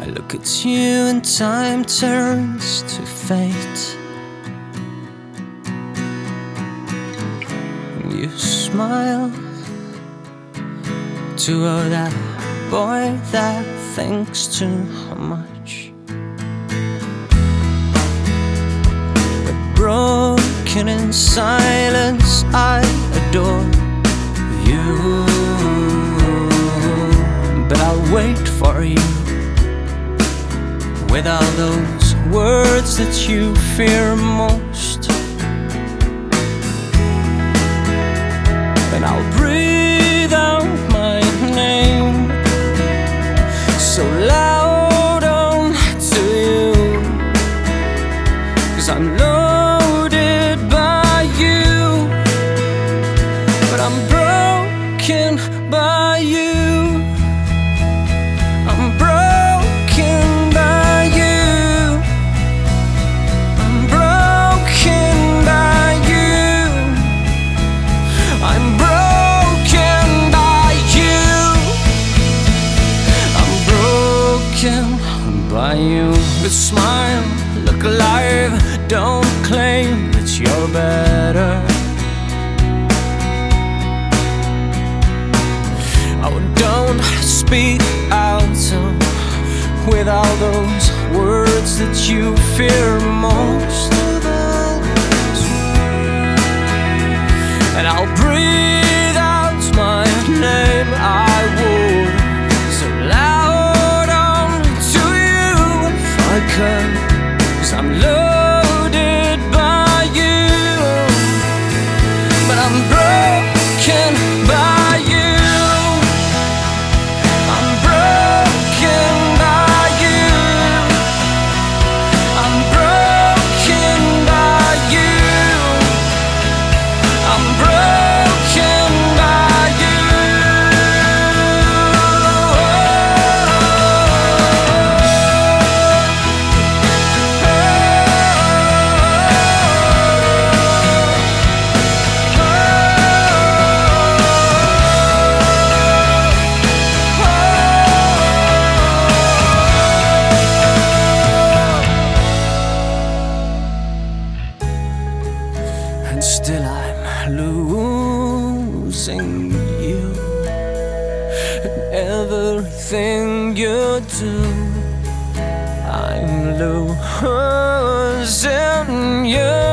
look at you and time turns to fate. You smile to that boy that thinks too much, but broken in silence I adore you. But I'll wait for you with all those words that you fear most, and I'll breathe out my name so loud onto you, 'cause I'm loaded by you, but I'm broken by you. I'm broken by you. I'm broken by you. I'm broken by you. I'm broken by you. But smile, look alive, don't claim that you're better. Oh, don't speak out with all those words that you fear most, and I'll breathe out my name, I would, so loud onto you if I could, 'cause I'm loaded by you, but I'm broken by you. And still I'm losing you, and everything you do, I'm losing you.